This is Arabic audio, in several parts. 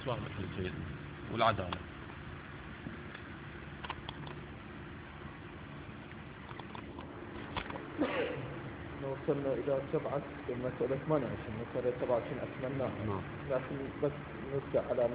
الفتوى مثل الجيد والعدالة. وصلنا إلى 7 مسألة 8 المسألة 7 أكملناها. لكن بس نرجع على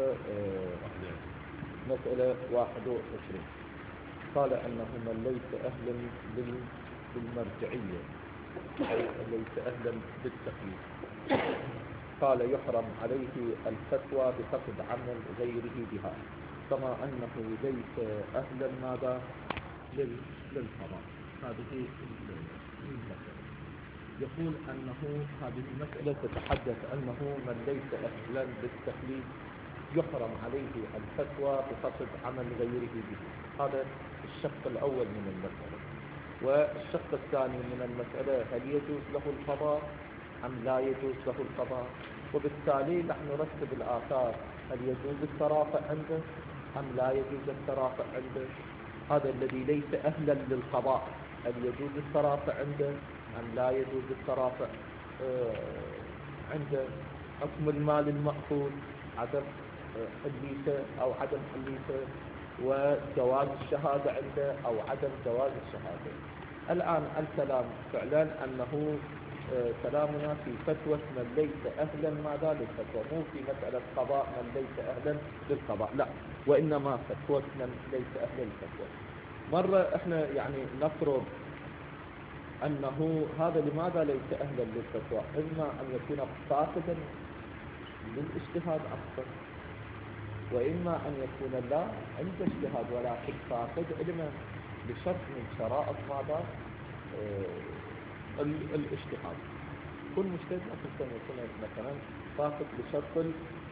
مسألة 21. قال أنه من ليس أهلا بالمرجعية أو ليس أهلا بالتقليد قال يحرم عليه الفتوى بفقد عمل غيره بها، كما أنه ليس أهلا ماذا للقضاء. هذه المسألة. يقول أنه هذه المسألة تتحدث أنه من ليس أهلا بالتقليد يحرم عليه الفتوى بفقد عمل غيره به. هذا الشق الأول من المسألة. والشق الثاني من المسألة هل يجوز له القضاء أم لا يجوز له القضاء، وبالتالي نحن نرتب الآثار. هل يجوز الترافع عنده أم لا يجوز الترافع عنده؟ هذا الذي ليس أهلا للقضاء هل يجوز الترافع عنده أم لا يجوز الترافع عنده؟ حكم المال المأخوذ، عدم حليته أو عدم حليته، وجواز الشهادة عنده أو عدم جواز الشهادة. الآن الكلام فعلا أنه كلامنا في فتوى من ليس أهلا ماذا للفتوى، مو في مسألة قضاء من ليس أهلا للقضاء، لا، وإنما فتوى من ليس أهلا للفتوى. مرة احنا يعني نفرض أنه هذا لماذا ليس أهلا للفتوى، إما أن يكون فاقدا للاجتهاد أكثر، وإما أن يكون لا عند اجتهاد ولكن فاقد علما بشرط من شرائط ماذا الاجتهاد. كل مجتهد لكن يكون مثلا فاقد بشرط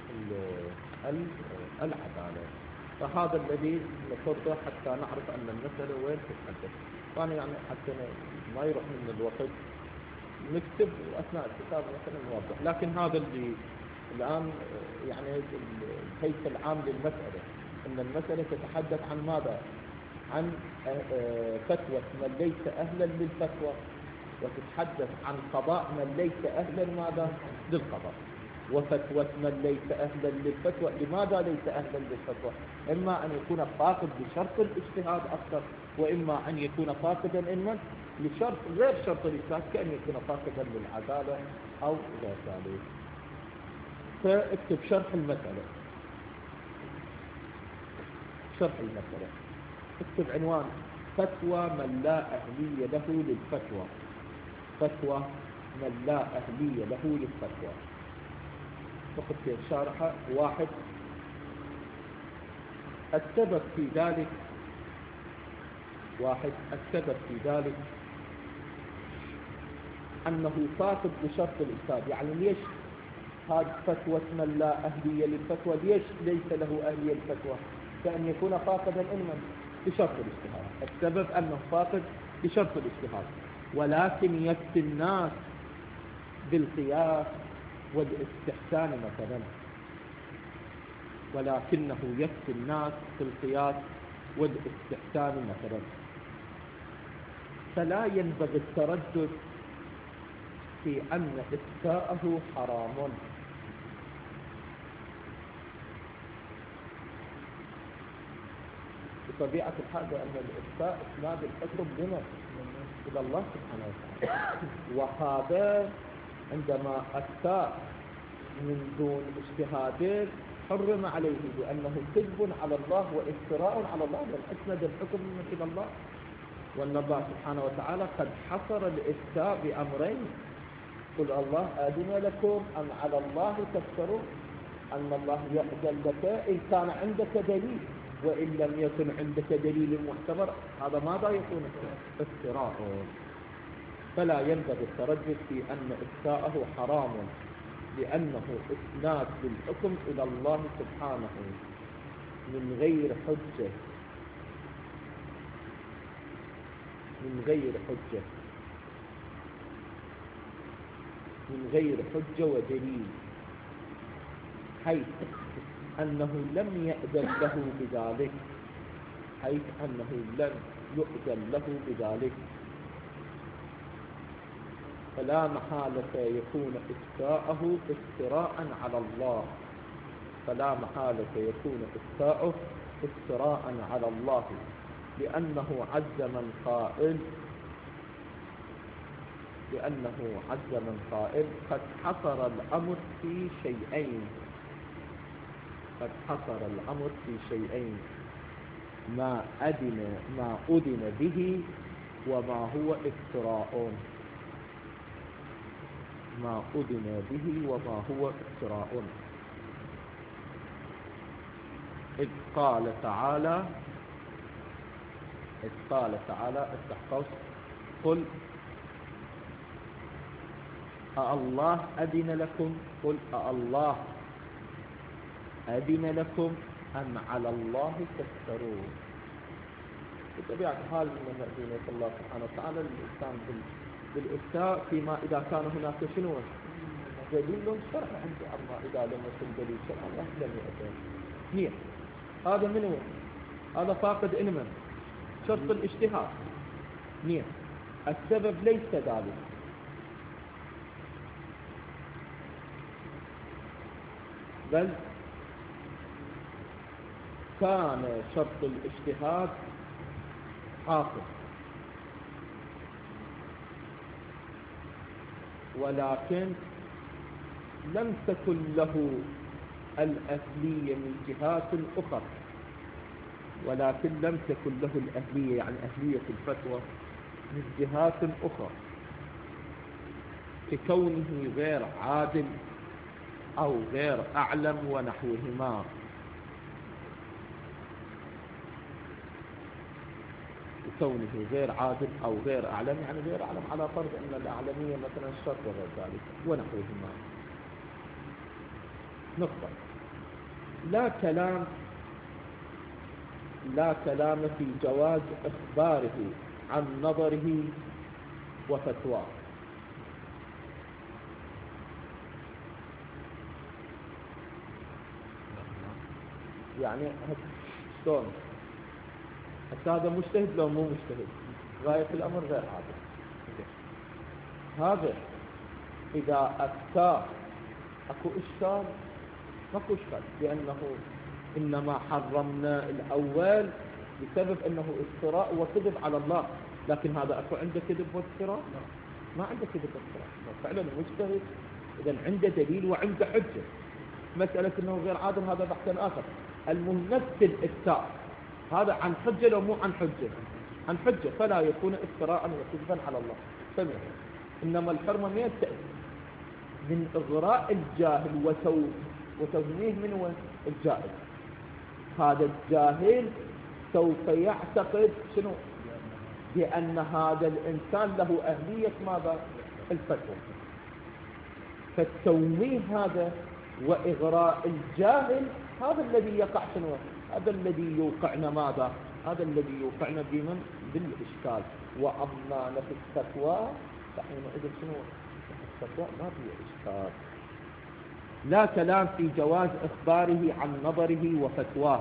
العدالة. فهذا الذي نفرضه حتى نعرف أن المسألة وين تتحدث. فأنا يعني حتى ما يروح من الوقت نكتب أثناء الكتاب مثلا نوضح، لكن هذا اللي الآن يعني الهيكل العام للمسألة، أن المسألة تتحدث عن ماذا؟ عن فتوى من ليس أهلا للفتوى، وتتحدث عن قضاء من ليس أهلا ماذا؟ للقضاء. وفتوى من ليس أهلا للفتوى، لماذا ليس أهلا للفتوى؟ إما أن يكون فاقد بشرط الاجتهاد أكثر، وإما أن يكون فاقدا إما لشرط غير شرط الاجتهاد، كأن يكون فاقدا للعدالة أو غير ذلك. فاكتب شرح المسألة. شرح المسألة اكتب عنوان فتوى من لا أهلية له للفتوى. فتوى من لا أهلية له للفتوى. فقط في الشارحة. 1. السبب في ذلك. 1. السبب في ذلك أنه فاقد بشرط الإجتهاد. يعني ليش هذه فتوى من لا أهلية للفتوى؟ ليش ليس له أهلية للفتوى؟ كأن يكون فاقدا علما بشرط الاجتهاد. السبب أنه فاقد بشرط الاجتهاد، ولكن يفتي الناس بالقياس والاستحسان مثلا، ولكنه يفتي الناس بالقياس والاستحسان مثلا، فلا ينبغي التردد في أن إفتاءه حرام. بطبيعة الحال أن الإفتاء إسناد الحكم لنا إلى الله سبحانه وتعالى، وهذا عندما أفتاء من دون اجتهاد حرم عليه لأنه كذب على الله وافتراء على الله، بل أسند الحكم إلى الله. وأن الله سبحانه وتعالى قد حصر الإفتاء بأمرين: قل الله أذن لكم أم على الله تفترون؟ أن الله يأذن لك إن كان عندك دليل، وإن لم يكن عندك دليل معتبر هذا ماذا يكون؟ افتراء. فلا ينبغي التردد في أن إفتاءه حرام، لأنه إسناد بالحكم إلى الله سبحانه من غير حجة، من غير حجة، من غير حجة ودليل، حيث أنه لم يأذن له بذلك، حيث أنه لم يؤذن له بذلك، فلا محالة يكون إفتاءه افتراء على الله فلا محالة يكون إفتاؤه افتراء على الله، لأنه عز من قائل قد حصر الأمر في شيئين، ما أذن به وما هو افتراء. إذ قال تعالى افتح قوس قل أالله أذن لكم، قل أالله أذن لكم أم على الله تفترون. بطبيعة الحال من أذن الله سبحانه وتعالى الإنسان بالإفتاء فيما إذا كان هناك شنو دليل شرع عنده، أما إذا لم يكن دليل شرع لم يأتي. هذا منه، هذا فاقد علما، شرط الاجتهاد. السبب ليس ذلك، بل كان شرط الاجتهاد حاصل، ولكن لم تكن له الأهلية من جهات أخرى، يعني أهلية الفتوى من جهات أخرى، ككونه غير عادل أو غير أعلم ونحوهما. كونه غير عادل أو غير أعلم، يعني غير أعلم على فرض أن الأعلمية مثلا الشرط وغير ذلك ونحوهما. نقطة. لا كلام في جواز إخباره عن نظره وفتواه. يعني شلون هذا مجتهد لو مو مجتهد، غاية الأمر غير عادل. هذا إذا أفتى أكو إشكال؟ ماكو إشكال، لأنه إنما حرمنا الأول بسبب أنه افتراء وكذب على الله، لكن هذا أكو عنده كذب وافتراء؟ ما عنده كذب وافتراء، فعلا مجتهد إذا عنده دليل وعنده حجة. مسألة أنه غير عادل هذا بحث آخر. المهم نفس الإفتاء هذا عن حجة لو مو عن حجة؟ عن حجة، فلا يكون افتراء وكذبا على الله. سمع. إنما الحرمة من تأتي من إغراء الجاهل وتوجيه من الجاهل. هذا الجاهل سوف يعتقد شنو؟ بأن هذا الإنسان له أهلية ماذا؟ الفتوى. فالتوميه هذا وإغراء الجاهل هذا الذي يقع شنو؟ هذا الذي يوقعنا ماذا؟ هذا الذي يوقعنا بالإشكال. وأما نفس الفتوى فحينئذ شنو؟ الفتوى ما فيه إشكال. لا كلام في جواز إخباره عن نظره وفتواه.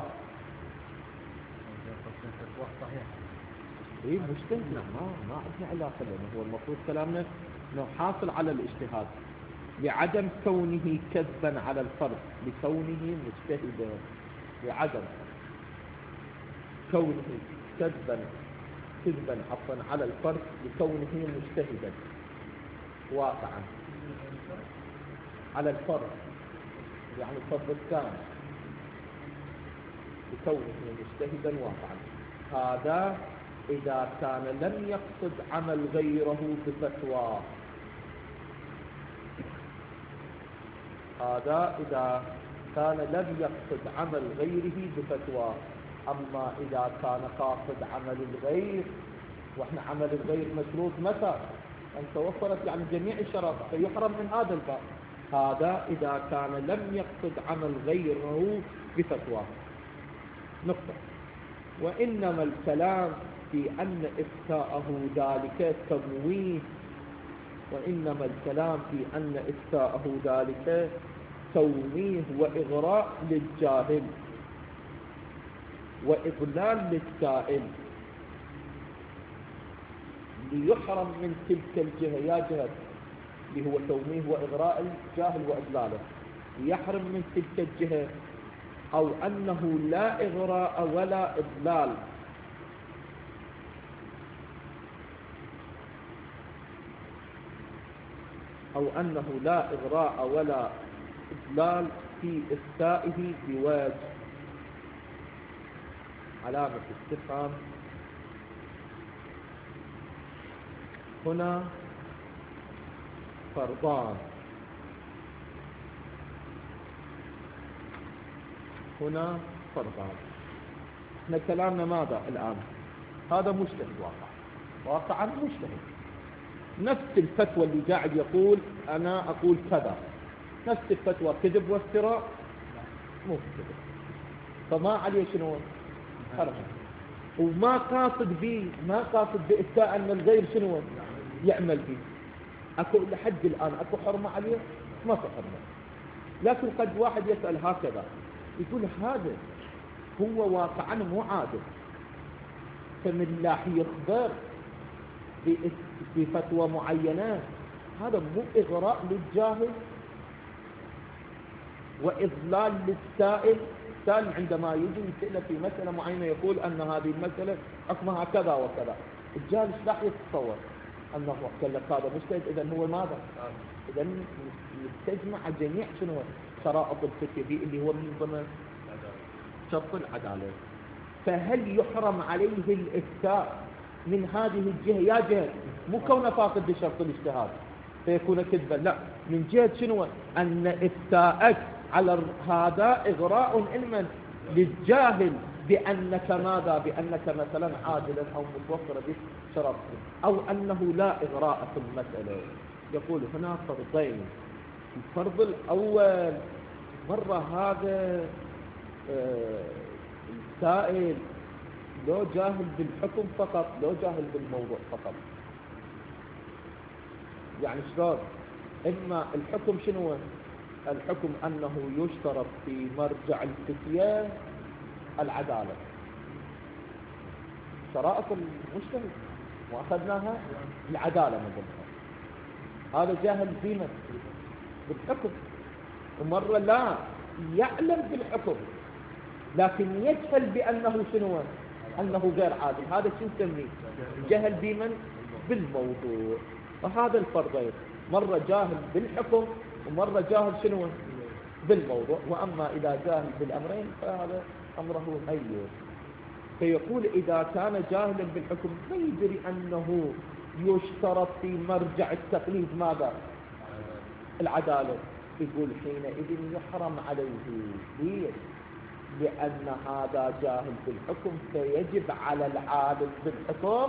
إيه مجتهد، ما عندنا علاقة، لأنه هو المفروض كلامنا أنه حاصل على الاجتهاد لعدم كونه كذبا على الفرد، لكونه مجتهدا، لعدم كونه كذبا على الفرد لكونه مجتهدا واقعا على الفرد، يعني الفرد الثاني لكونه مجتهدا واقعا. هذا إذا كان لم يقصد عمل غيره بفتوى، هذا إذا كان لم يقصد عمل غيره بفتوى. أما إذا كان قاصد عمل الغير، وإحنا عمل الغير مشروط متى؟ أن توفرت يعني جميع الشرائط، فيحرم من هذا الباب. هذا إذا كان لم يقصد عمل غيره بفتوى. نقطة. وإنما الكلام في أن إفتاءه ذلك تمويه، وإنما الكلام في أن إفتاءه ذلك توميه وإغراء للجاهل وإضلال للسائل، ليحرم من تلك الجهة. يا جهة اللي هو توميه وإغراء الجاهل وإضلاله، يحرم من تلك الجهة أو أنه لا إغراء ولا إضلال، أو أنه لا إغراء ولا إضلال في إفتائه بوجه. علامة استفهام هنا فرضان، هنا فرضان. احنا كلامنا ماذا الآن؟ هذا مجتهد واقعا مجتهد، نفس الفتوى اللي قاعد يقول أنا أقول كذا، نفس الفتوى كذب وافتراء؟ مو كذب، فما عليه شنو؟ حرج. وما قاصد به، ما قاصد بإفتاء أن الغير شنو يعمل به. أكو لحد الآن أكو حرمة عليه؟ ما في حرمة. لكن قد واحد يسأل هكذا يقول هذا هو واقعا مو عادل، فمن لا يخبر بفتوى معينة، هذا مو إغراء للجاهل وإضلال للسائل. السائل عندما يجي يسأل في مسألة معينة يقول أن هذه المسألة حكمها كذا وكذا، الجاهل ايش راح يتصور؟ أنه قال لك هذا مجتهد، إذا هو ماذا؟ إذا يستجمع جميع شنو شرائط الفقه اللي هو من ضمن شرط العدالة. فهل يحرم عليه الإفتاء من هذه الجهة؟ يا جهة مو كونه فاقد لشرط الاجتهاد فيكون كذبا، لا، من جهة شنو؟ أن إفتاءك على هذا إغراء علما للجاهل بأنك ماذا؟ بأنك مثلا عادلا أو متوفر بك شرط، أو أنه لا إغراء في المسألة. يقول هنا فرضين. الفرض الأول، مرة هذا السائل لو جاهل بالحكم فقط، لو جاهل بالموضوع فقط، يعني شلون؟ إما الحكم شنو؟ الحكم أنه يشترط في مرجع الفتية العدالة، شرائط المجتهد وأخذناها العدالة مثلا. هذا جاهل بما؟ بالحكم. ومرة لا يعلم بالحكم لكن يجهل بأنه شنو؟ أنه غير عادل، هذا شو نسميه؟ جهل بمن؟ بالموضوع. وهذا الفرضين، مرة جاهل بالحكم ومرة جاهل شنو؟ بالموضوع. وأما إذا جاهل بالأمرين فهذا أمره أيوه. فيقول إذا كان جاهلا بالحكم فيدري أنه يشترط في مرجع التقليد ماذا؟ العدالة. يقول حينئذ يحرم عليه. ليه؟ لأن هذا جاهل بالحكم، فيجب على العالم بالحكم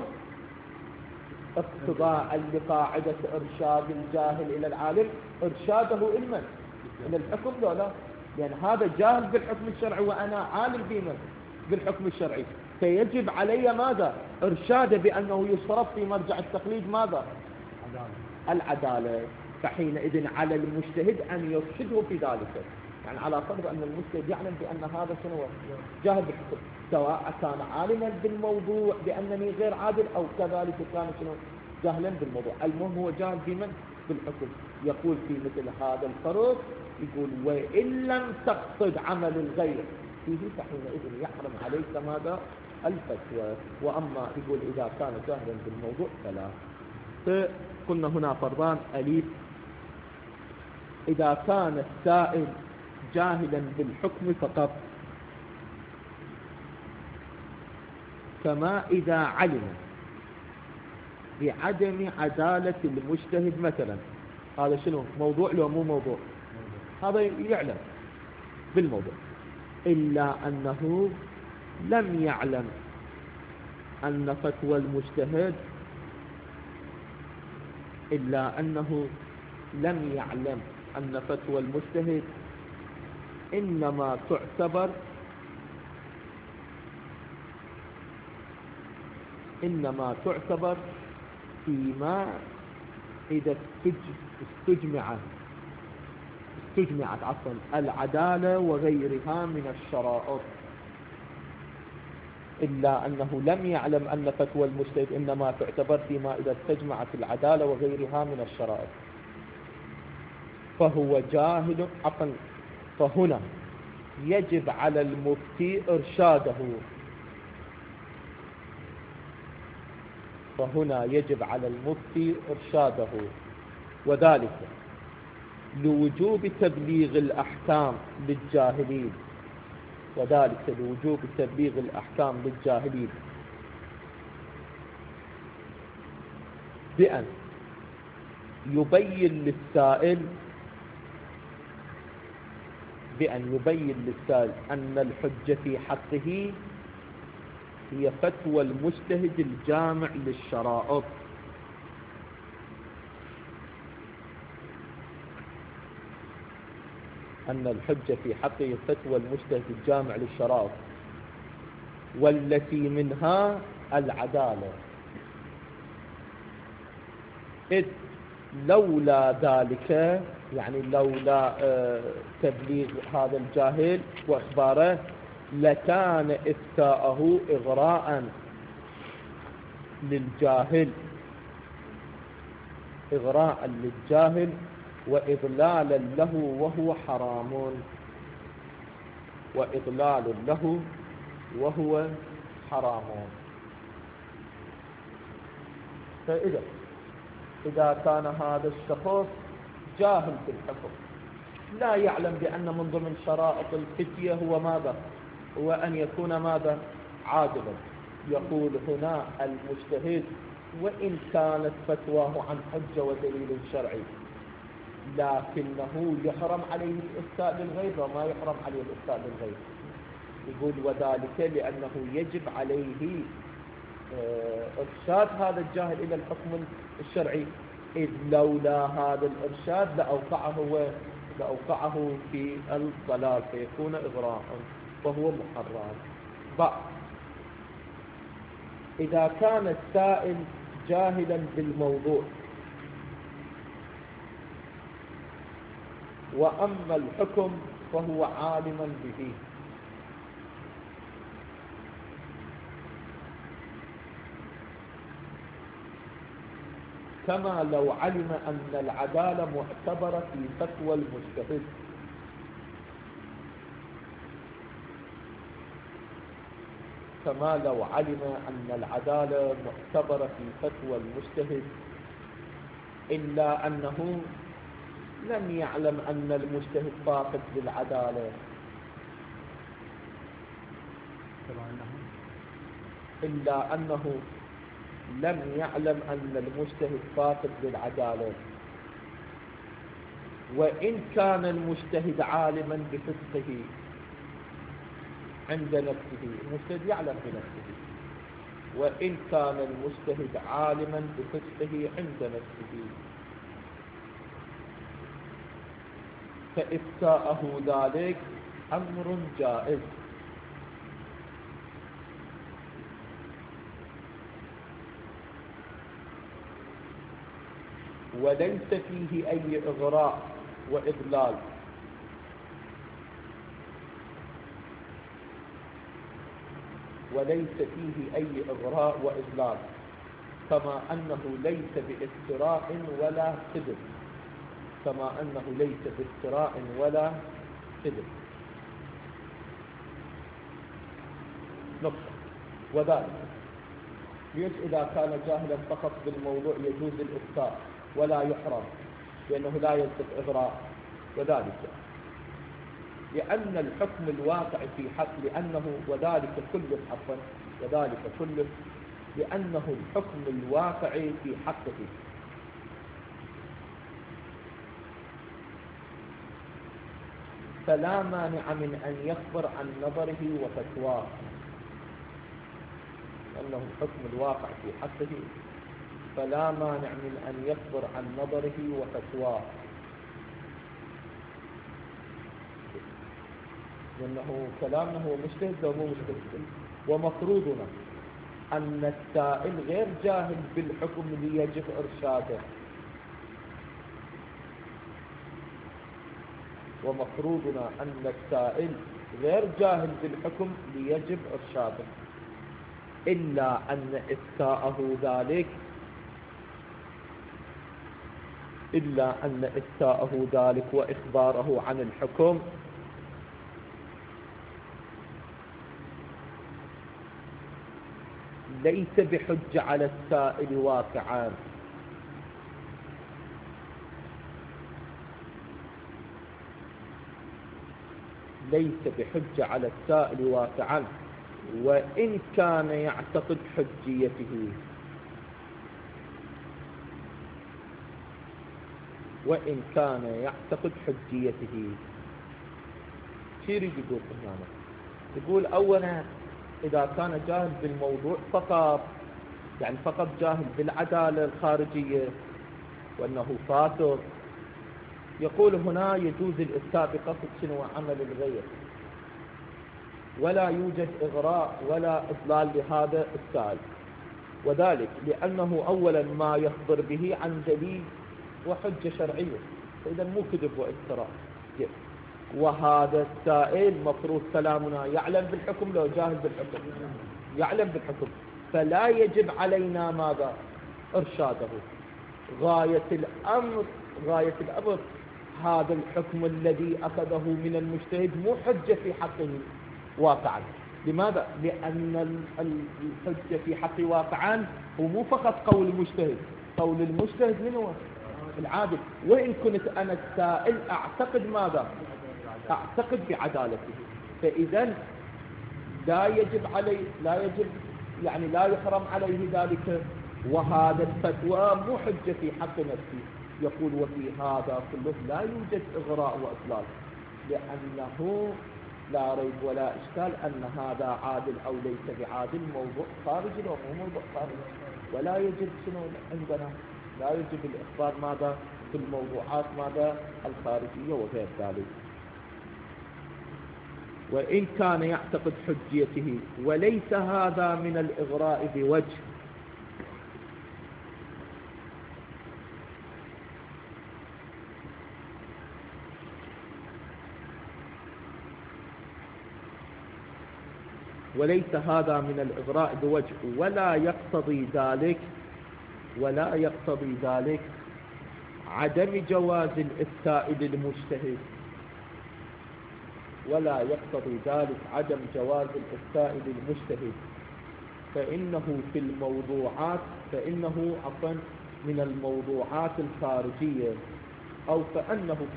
اقتضاء لقاعدة إرشاد الجاهل إلى العالم إرشاده إلمن؟ إلى الحكم. لا، لأن هذا جاهل بالحكم الشرعي وأنا عالم بمن؟ بالحكم الشرعي، فيجب علي ماذا؟ إرشاده بأنه يشترط في مرجع التقليد ماذا؟ العدالة. فحينئذ على المجتهد أن يرشده في ذلك، يعني على فرض أن المجتهد يعلم بأن هذا شنو؟ جاهل بالحكم، سواء كان عالما بالموضوع بأنني غير عادل أو كذلك كان شنو؟ جاهلا بالموضوع. المهم هو جاهل بمن؟ بالحكم. يقول في مثل هذا الفرض، يقول وإن لم تقصد عمل الغير فيه فحينئذ يحرم عليك ماذا؟ الفتوى. وأما يقول إذا كان جاهلا بالموضوع فلا. فقلنا هنا فرضان أليف. إذا كان السائل جاهلا بالحكم فقط، كما إذا علم بعدم عدالة المجتهد مثلا. هذا شنو؟ موضوع لو مو موضوع؟ هذا يعلم بالموضوع، إلا أنه لم يعلم أن فتوى المجتهد، إلا أنه لم يعلم أن فتوى المجتهد إنما تعتبر فيما إذا استجمعت العدالة وغيرها من الشرائط. إلا أنه لم يعلم أن فتوى المجتهد إنما تعتبر فيما إذا استجمعت العدالة وغيرها من الشرائط، فهو جاهل عقل. فهنا يجب على المفتي إرشاده. فهنا يجب على المفتي إرشاده، وذلك لوجوب تبليغ الأحكام للجاهلين، وذلك لوجوب تبليغ الأحكام للجاهلين بأن يبين للسائل أن الحجة في حقه هي فتوى المجتهد الجامع للشرائط. أن الحجة في حقه فتوى المجتهد الجامع للشرائط، والتي منها العدالة، إذ لولا ذلك، يعني لولا تبليغ هذا الجاهل وإخباره، لكان إفتاءه إغراء للجاهل، وإضلالا له وهو حرام، وإضلال له وهو حرام. فإذا كان هذا الشخص جاهل بالحكم، لا يعلم بأن من ضمن شرائط الفتية هو ماذا؟ هو أن يكون ماذا؟ عادلا. يقول هنا المجتهد وإن كانت فتواه عن حجة ودليل شرعي، لكنه يحرم عليه الإفتاء للغير وما يحرم عليه الإفتاء للغير. يقول وذلك لأنه يجب عليه إرشاد هذا الجاهل إلى الحكم الشرعي، إذ لولا هذا الإرشاد لأوقعه في الضلال فيكون إغراء وهو محرم. إذا كان السائل جاهلا بالموضوع، وأما الحكم فهو عالما به، كما لو علم أن العدالة معتبرة في فتوى المجتهد، كما لو علم أن العدالة معتبرة في فتوى المجتهد، إلا أنه لم يعلم أن المجتهد فاقد للعدالة، إلا أنه لم يعلم أن المجتهد فاقد للعدالة، وإن كان المجتهد عالما بفسقه عند نفسه، المجتهد يعلم بنفسه، وإن كان المجتهد عالما بفسقه عند نفسه، فإفتاءه ذلك أمر جائز. وليس فيه أي إغراء وإضلال، كما أنه ليس بافتراء ولا كذب، نقطة. وذلك إذا كان جاهلا فقط بالموضوع يجوز الإفتاء ولا يحرم، لأنه لا يلتف إغراء. وذلك لأن الحكم الواقع في حق، وذلك كله لأنه الحكم الواقع في حقه، فلا مانع من أن يخبر عن نظره وفتواه، لأنه الحكم الواقع في حقه، فلا مانع من أن يخبر عن نظره وفتواه، لأنه كلامه هو مجتهد لو مو مجتهد. ومفروضنا أن السائل غير جاهل بالحكم ليجب إرشاده، إلا أن إفتاءه ذلك وإخباره عن الحكم ليس بحجة على السائل واقعا. ليس بحجة على السائل واقعا وإن كان يعتقد حجيته. وإن كان يعتقد حجيته. شو يريد يقول هنا؟ يقول أولا إذا كان جاهل بالموضوع فقط، يعني فقط جاهل بالعدالة الخارجية وأنه فاسق، يقول هنا يجوز الإفتاء بقصد شنو عمل الغير، ولا يوجد إغراء ولا إضلال لهذا السائل، وذلك لأنه أولا ما يخبر به عن دليل وحجة شرعية، فإذا مو كذب وافتراء. وهذا السائل مفروض كلامنا يعلم بالحكم لو جاهل بالحكم، يعلم بالحكم، فلا يجب علينا ماذا؟ إرشاده. غاية الأمر هذا الحكم الذي أخذه من المجتهد مو حجة في حقه واقعا. لماذا؟ لأن الحجة في حقه واقعا هو مو فقط قول المجتهد، قول المجتهد من هو؟ العادل. وإن كنت أنا السائل أعتقد ماذا؟ أعتقد بعدالته، فإذا لا يجب يعني لا يحرم عليه ذلك، وهذا الفتوى مو حجة في حق نفسه. يقول وفي هذا كله لا يوجد إغراء وإضلال، لأنه لا ريب ولا إشكال أن هذا عادل أو ليس بعادل موضوع خارجي أو مو موضوع خارجي، ولا يجب شنو عندنا؟ لا يجب الإخبار ماذا؟ في الموضوعات ماذا؟ الخارجية وغير ذلك. وإن كان يعتقد حجيته، وليس هذا من الإغراء بوجه. وليس هذا من الإغراء بوجه، ولا يقتضي ذلك عدم جواز الإفتاء للمجتهد، ولا يقتضي ذلك عدم جواز الإفتاء للمجتهد، فإنه من الموضوعات الخارجية، أو فإنه في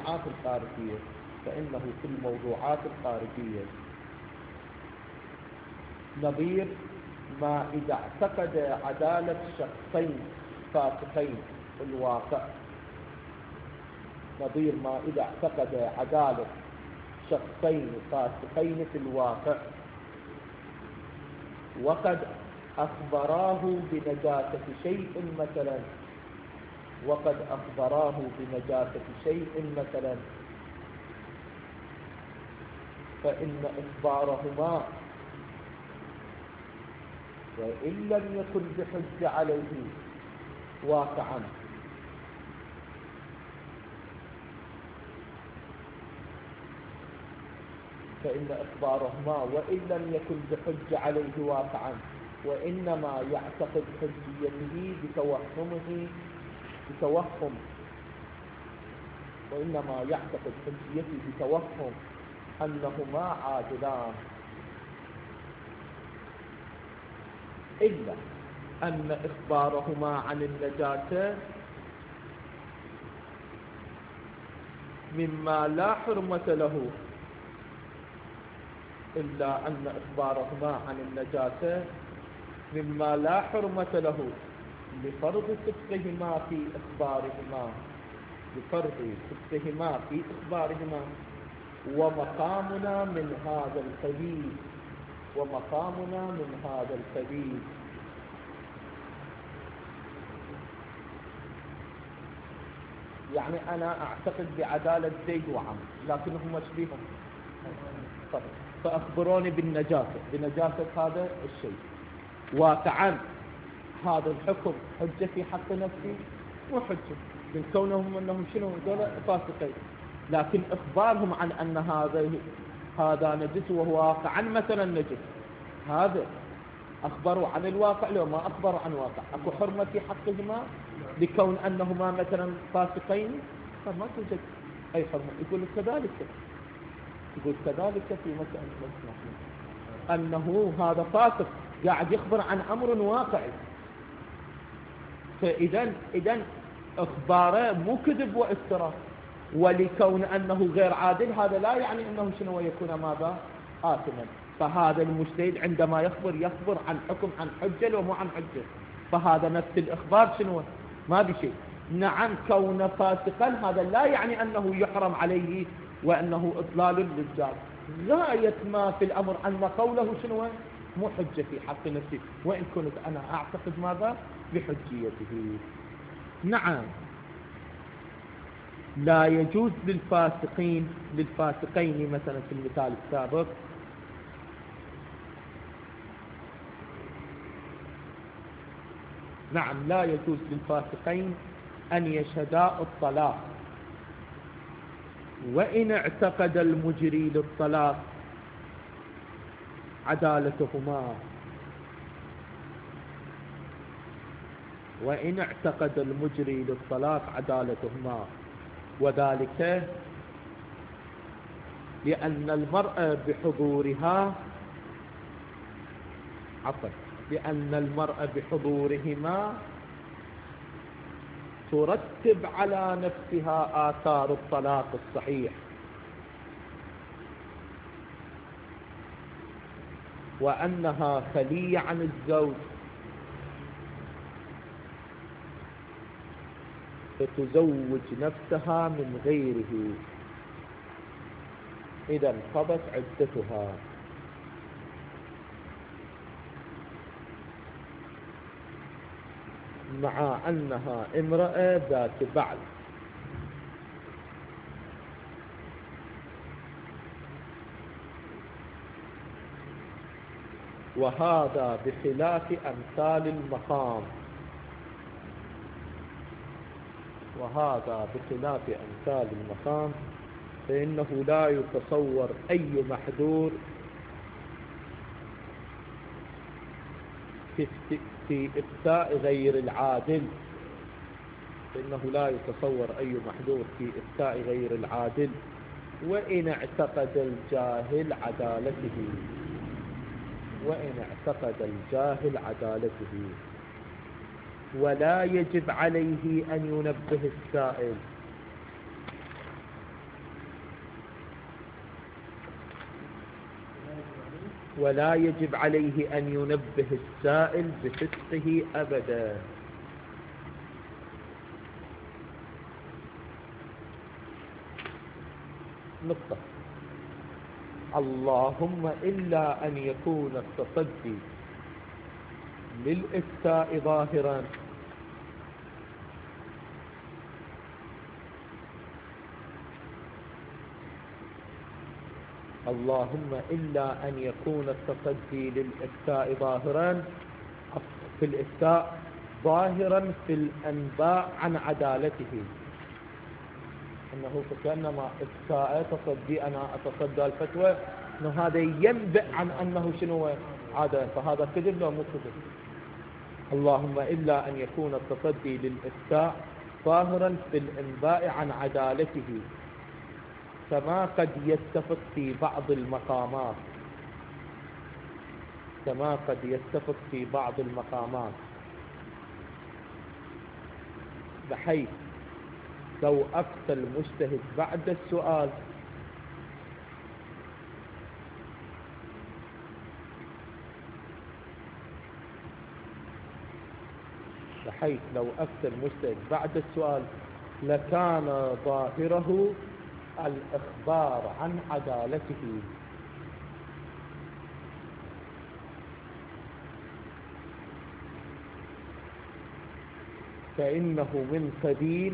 الموضوعات الخارجية نظير ما إذا اعتقد عدالة شخصين فاسقين في الواقع. نظير ما إذا اعتقد عدالة شخصين فاسقين في الواقع وقد أخبراه بنجاسة شيء مثلا، فإن إخبارهما وإن لم يكن بحج عليه واقعا، وإنما يعتقد حجيته بتوهم أنهما عادلان، إلا أن إخبارهما عن النجاسة مما لا حرمة له، لفرض صدقهما في إخبارهما، ومقامنا من هذا القبيل. يعني أنا أعتقد بعدالة زيد وعمرو لكنهم مشبيهم، فأخبروني بنجاسة هذا الشيء. واقعا هذا الحكم حجة في حق نفسي مو حجة، من كونهم أنهم شنو دول فاسقين، لكن إخبارهم عن أن هذا نجس وهو واقعا مثلا نجس، هذا أخبروا عن الواقع لو ما أخبروا عن واقع، أكو حرمة في حقهما لكون أنهما مثلا فاسقين؟ فما توجد أي حرمة. يقول كذلك في مسألة أنه هذا فاسق قاعد يخبر عن أمر واقعي. فإذا إخباره مو كذب وافتراء. ولكون أنه غير عادل هذا لا يعني أنه شنو يكون ماذا؟ آثما. فهذا المجتهد عندما يخبر عن حكم، عن حجة ومو عن حجة، فهذا نفس الإخبار شنو؟ ما بشيء. نعم كون فاسقا هذا لا يعني أنه يحرم عليه وأنه إضلال للرجال. غاية ما في الأمر أن قوله شنو؟ مو حجة في حق نفسه، وإن كنت أنا أعتقد ماذا؟ بحجيته. نعم لا يجوز للفاسقين، للفاسقين مثلا في المثال السابق نعم لا يجوز للفاسقين أن يشهدا الطلاق، وإن اعتقد المجري للطلاق عدالتهما، وإن اعتقد المجري للطلاق عدالتهما، وذلك لأن المرأة بحضورها لأن المرأة بحضورهما ترتب على نفسها آثار الطلاق الصحيح، وأنها خلية عن الزوج فتزوج نفسها من غيره إذا انقضت عدتها. مع أنها امرأة ذات بعل. وهذا بخلاف أمثال المقام، وهذا بخلاف أمثال المقام، فإنه لا يتصور أي محذور في إفتاء غير العادل، فإنه لا يتصور أي محذور في إفتاء غير العادل وإن اعتقد الجاهل عدالته، وإن اعتقد الجاهل عدالته. ولا يجب عليه أن ينبه السائل، ولا يجب عليه أن ينبه السائل بفسقه أبدا. نقطة. اللهم إلا أن يكون التصدي للإفتاء ظاهرا، اللهم إلا أن يكون التصدي للإفتاء ظاهرا في الإفتاء ظاهرا في الأنباء عن عدالته، أنه كأنما إفتاء تصدي أنا أتصدى الفتوى أنه هذا ينبئ عن أنه شنو عادة، فهذا كذب لو مو كذب. اللهم إلا أن يكون التصدي للإفتاء ظاهرا في الأنباء عن عدالته، كما قد يتفق في بعض المقامات، كما قد يتفق في بعض المقامات، بحيث لو أفتى المجتهد بعد السؤال بحيث لو أفتى المجتهد بعد السؤال لكان ظاهره الإخبار عن عدالته، فإنه من قبيل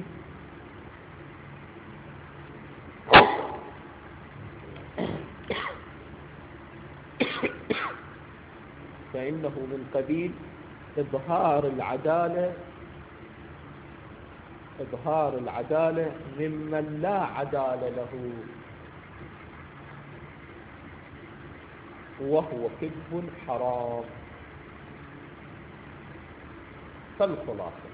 إظهار العدالة ممن لا عدالة له، وهو كذب حرام. فالخلاصة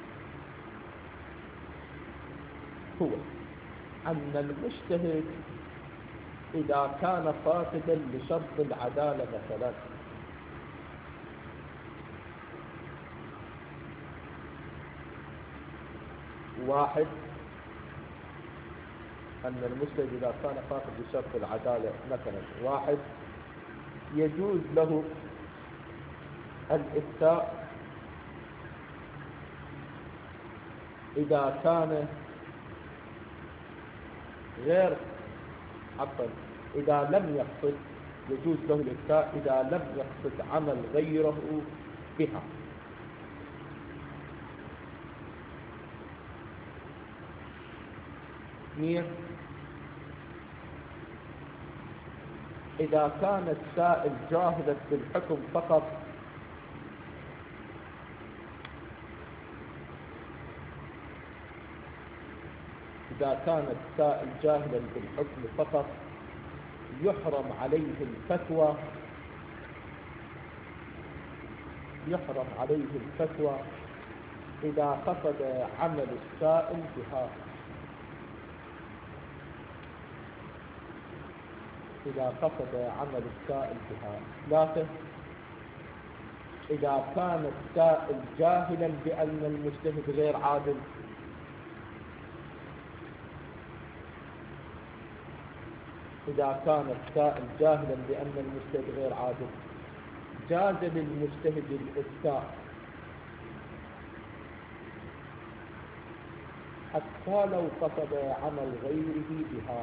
هو أن المجتهد إذا كان فاقدا لشرط العدالة مثلا واحد أن المجتهد إذا كان فاقد بشرط العدالة مثلا، واحد يجوز له الإفتاء إذا كان غير إذا لم يقصد، يجوز له الإفتاء إذا لم يقصد عمل غيره بها. اثنين، إذا كان السائل جاهلا بالحكم فقط، إذا كان السائل جاهلا بالحكم فقط يحرم عليه الفتوى، يحرم عليه الفتوى إذا قصد عمل السائل بها، إذا قصد عمل السائل بها. ثلاثة، إذا كان السائل جاهلا بأن المجتهد غير عادل، إذا كان السائل جاهلا بأن المجتهد غير عادل جاز للمجتهد الإفتاء حتى لو قصد عمل غيره بها،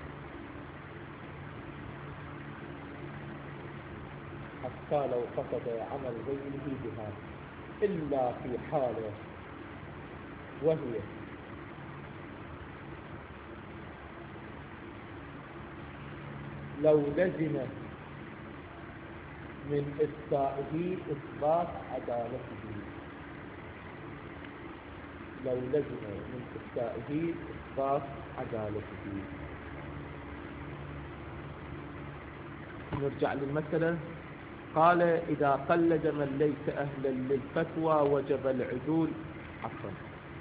حتى لو قصد عمل غيره بها، إلا في حالة وهي لو لزم من إفتائه إثبات عدالته، لو لزم من إفتائه إثبات عدالته. نرجع للمسألة. قال إذا قلد من ليس أهلا للفتوى وجب العدول، عفوا،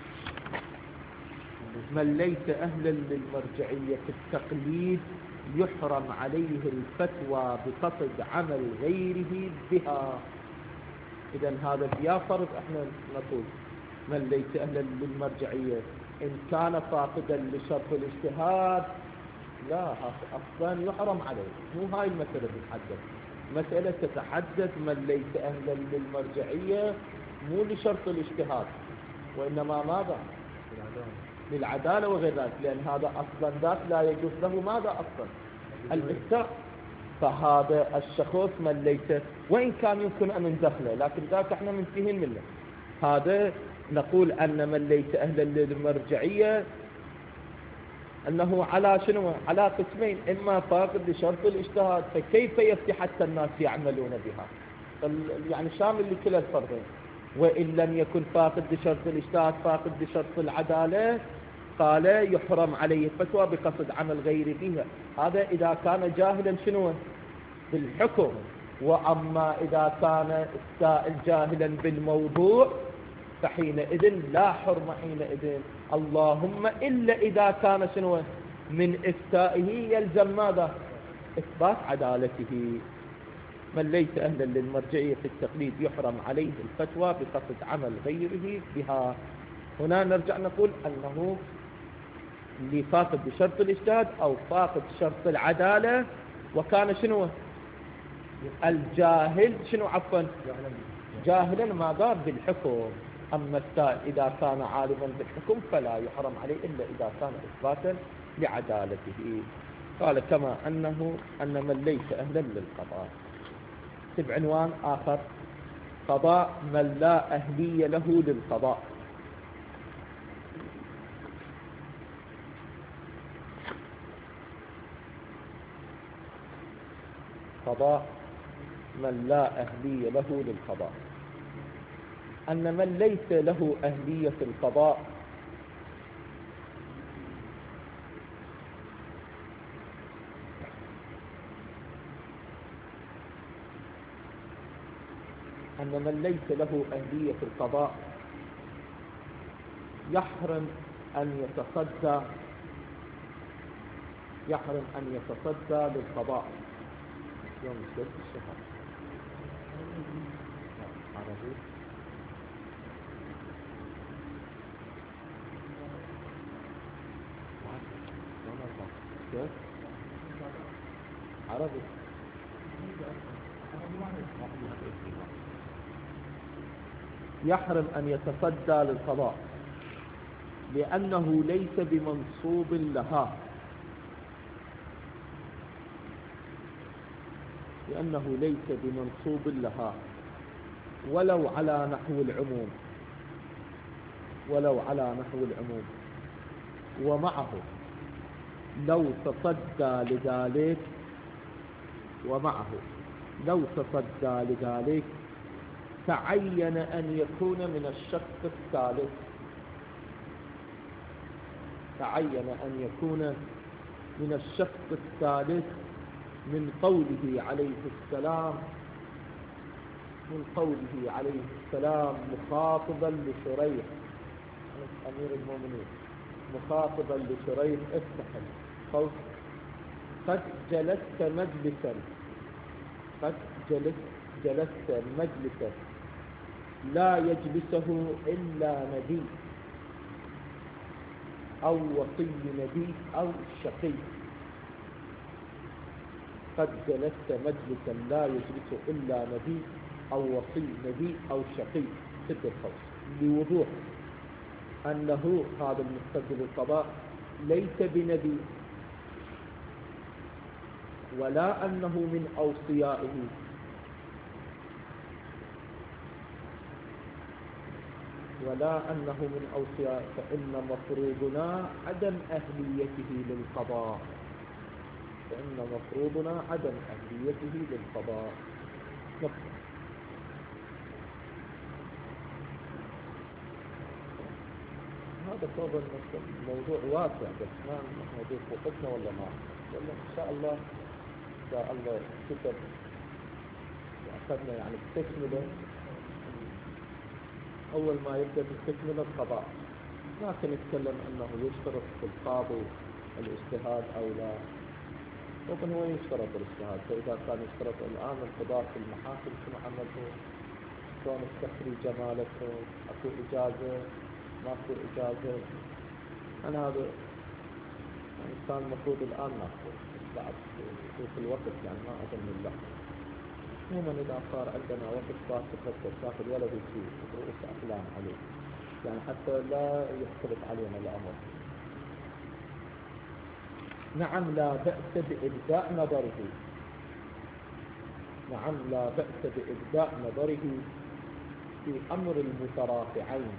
من ليس أهلا للمرجعية في التقليد يحرم عليه الفتوى بقصد عمل غيره بها. إذن هذا يا فرض احنا نقول من ليس أهلا للمرجعية إن كان فاقدا لشرط الاجتهاد، لا أصلا يحرم عليه. مو هاي المسألة تتحدث، مسألة تتحدث من ليس أهلا للمرجعية مو لشرط الاجتهاد، وإنما ماذا؟ للعدالة وغير ذلك، لأن هذا أصلا ذات لا يجوز له ماذا أصلا؟ الإفتاء. فهذا الشخص من ليس، وإن كان يمكن أن ندخله، لكن ذاك احنا منتهين منه. هذا نقول أن من ليس أهلا للمرجعية أنه على شنو؟ على قسمين، إما فاقد لشرط الاجتهاد، فكيف يفتي حتى الناس يعملون بها؟ يعني شامل لكل الفرضين. وإن لم يكن فاقد لشرط الاجتهاد فاقد لشرط العدالة، قال يحرم عليه الفتوى بقصد عمل غير فيها. هذا إذا كان جاهلا شنو؟ بالحكم. وأما إذا كان السائل جاهلا بالموضوع فحينئذ لا حرم حينئذ، اللهم إلا إذا كان شنو؟ من إفتائه يلزم ماذا؟ إثبات عدالته. من ليس أهلا للمرجعية في التقليد يحرم عليه الفتوى بقصد عمل غيره بها. هنا نرجع نقول أنه اللي فاقد بشرط الاجتهاد أو فاقد شرط العدالة وكان شنو؟ الجاهل شنو؟ عفوا، جاهلا ماذا؟ بالحكم. أما السائل إذا كان عالما بالحكم فلا يحرم عليه إلا إذا كان إثباتا لعدالته. قال كما أن من ليس أهلا للقضاء. عنوان آخر: قضاء من لا أهلية له للقضاء. قضاء من لا أهلية له للقضاء. أن من ليس له أهلية القضاء يحرم أن يتصدى للقضاء يوم السبت الشهر. عربي عربي يحرم أن يتصدى للقضاء لأنه ليس بمنصوب لها، لأنه ليس بمنصوب لها ولو على نحو العموم، ولو على نحو العموم. ومعه لو تصدى لذلك، ومعه لو تصدى لذلك تعين أن يكون من الشخص الثالث، تعين أن يكون من الشخص الثالث من قوله عليه السلام، من قوله عليه السلام مخاطبا لشريح أمير المؤمنين، مخاطبا لشريح افتح القوس: قد جلست مجلسا، قد جلست مجلسا لا يجلسه إلا نبي أو وصي نبي أو شقي. قد جلست مجلسا لا يجلسه إلا نبي أو وصي نبي أو شقي ست القوس، لوضوح أنه هذا المستدل للقضاء ليس بنبي ولا أنه من أوصيائه، ولا أنه من أوصيائه، فإن مفروضنا عدم أهليته للقضاء، فإن مفروضنا عدم أهليته للقضاء. هذا طبعا موضوع واسع، بس ما نضيف وقتنا ولا ما، ولا إن شاء الله إن شاء الله كتب أخذنا يعني بتكملة. أول ما يبدأ بالتكملة القضاء، لكن نتكلم أنه يشترط في القاضي الاجتهاد أو لا، طبعا هو يشترط الاجتهاد. فإذا كان يشترط الآن القضاء في المحاكم شنو عملته، شلون التخريج مالته، أكو إجازة ماكو إجازة، أنا هذا يعني كان المفروض الآن ناخذ بعد في الوقت، يعني ما أظن الله. عموما إذا صار عندنا وقت باكر تاخذ ولا شيء رؤوس أقلام عليه، يعني حتى لا يختلف علينا الأمر. نعم لا بأس بإبداء نظره، نعم لا بأس بإبداء نظره في أمر المترافعين،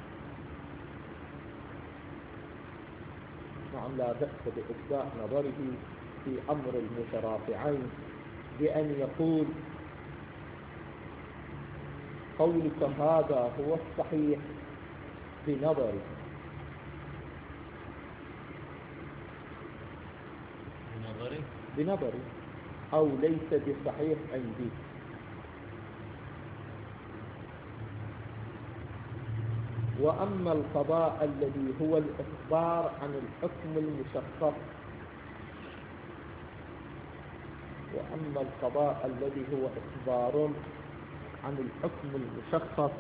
نعم لا بأس بإبداء نظره في أمر المترافعين بأن يقول: قولك هذا هو الصحيح بنظري، بنظري أو ليس بصحيح عندي. وأما القضاء الذي هو الإخبار عن الحكم المشخص، وأما القضاء الذي هو إخبار عن الحكم المشخص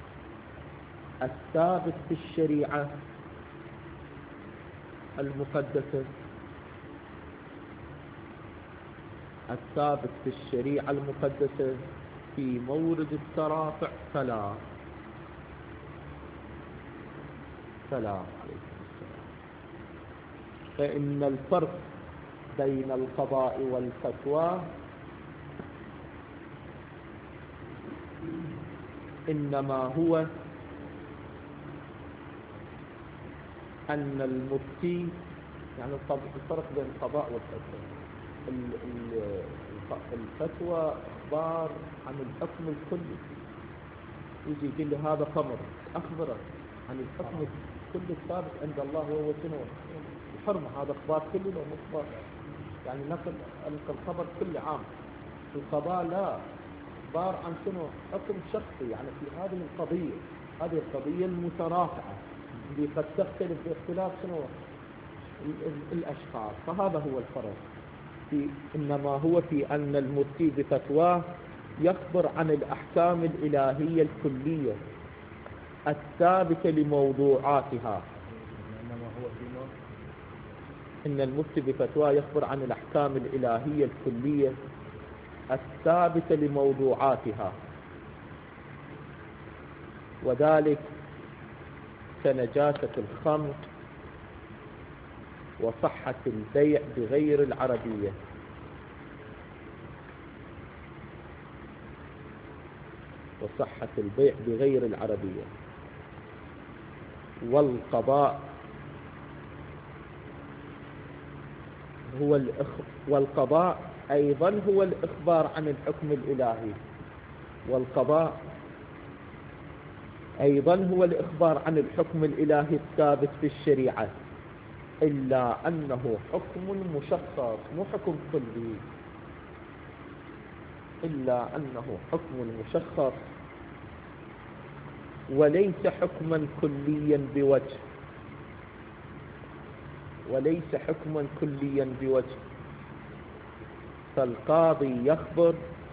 الثابت في الشريعة المقدسة، الثابت في الشريعة المقدسة في مورد الترافع فلا عليكم السلام. فإن الفرق بين القضاء والفتوى إنما هو أن المفتي، يعني الفرق بين القضاء والفتوى، الفتوى إخبار عن الحكم الكلي، يجي يقول لي هذا خمر، أخبره عن الحكم الكلي الثابت عند الله وهو شنو؟ الحرمة. هذا إخبار كلي لو مخبر، يعني نقل الخبر كل عام. القضاء لا، إخبار عن شنو؟ حكم شخصي، يعني في هذه القضية، هذه القضية المترافعة اللي قد تختلف باختلاف شنو؟ الأشخاص. فهذا هو الفرق، إنما هو في أن المفتي بفتواه يخبر عن الأحكام الإلهية الكلية الثابتة لموضوعاتها، إن المفتي بفتوى يخبر عن الأحكام الإلهية الكلية الثابتة لموضوعاتها، وذلك كنجاسة الخمر وصحة البيع بغير العربية، وصحة البيع بغير العربية، والقضاء أيضا هو الإخبار عن الحكم الإلهي، والقضاء أيضا هو الإخبار عن الحكم الإلهي الثابت في الشريعة، إلا أنه حكم مشخص مو حكم كلي، إلا أنه حكم مشخص وليس حكما كليا بوجه، وليس حكما كليا بوجه. فالقاضي يخبر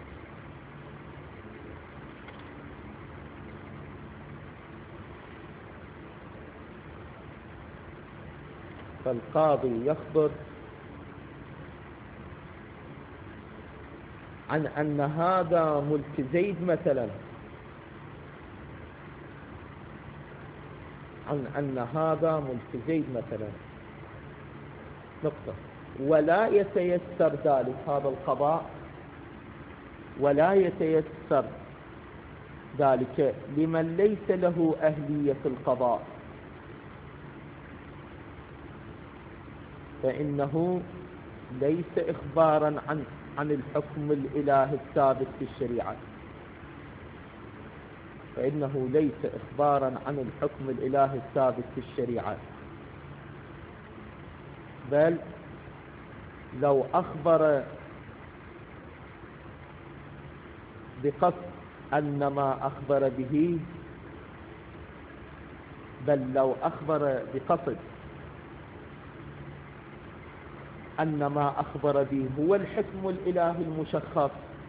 عن أن هذا ملك زيد مثلا، نقطة. ولا يتيسر ذلك، هذا القضاء ولا يتيسر ذلك لمن ليس له أهلية القضاء، فإنه ليس إخبارا عن الحكم الإلهي الثابت في الشريعة، فإنه ليس إخبارا عن الحكم الإلهي الثابت في الشريعة، بل لو أخبر بقصد أن ما أخبر به، لو أخبر بقصد أن ما أخبر به هو الحكم الإلهي المشخص،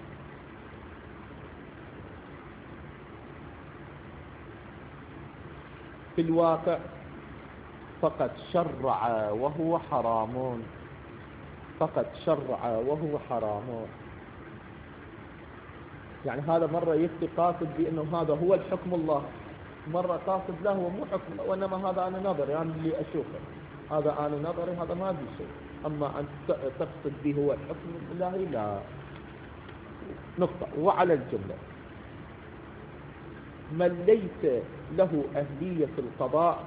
في الواقع فقد شرع وهو حرام، يعني هذا مرة يفتي قاصد بأنه هذا هو الحكم الله، مرة قاصد له ومو حكم الله، وإنما هذا أنا نظري، يعني اللي أشوفه هذا أنا نظري، هذا ما في شيء، أما أن تقصد به هو الحكم الإلهي لا. نقطة. وعلى الجملة من ليس له أهلية القضاء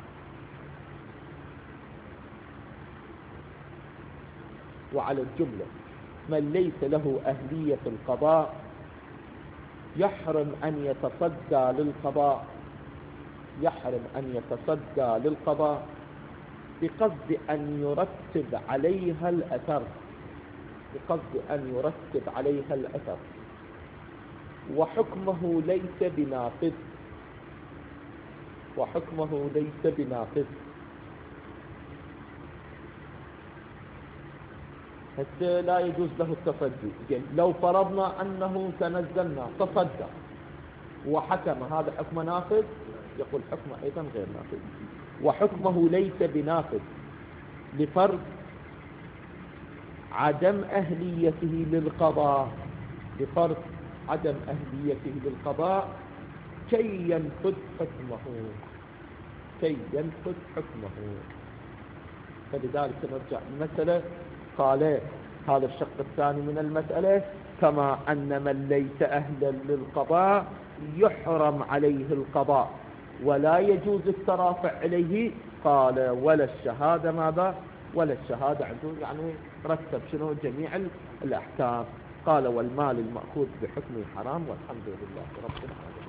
من ليس له أهلية القضاء يحرم أن يتصدى للقضاء بقصد أن يرتب عليها الأثر، وحكمه ليس بناقض، حتى لا يجوز له التصدي. لو فرضنا أنه تنزلنا تصدى وحكم، هذا حكم ناقض؟ يقول حكمه أيضا غير ناقض، وحكمه ليس بناقض لفرض عدم أهليته للقضاء، كي ينفذ حكمه. فلذلك نرجع المسألة، قال هذا الشق الثاني من المسألة: كما أن من ليس أهلا للقضاء يحرم عليه القضاء ولا يجوز الترافع إليه، قال ولا الشهادة عنده، يعني رتب شنو جميع الأحكام. قال والمال المأخوذ بحكم حرام، والحمد لله رب العالمين.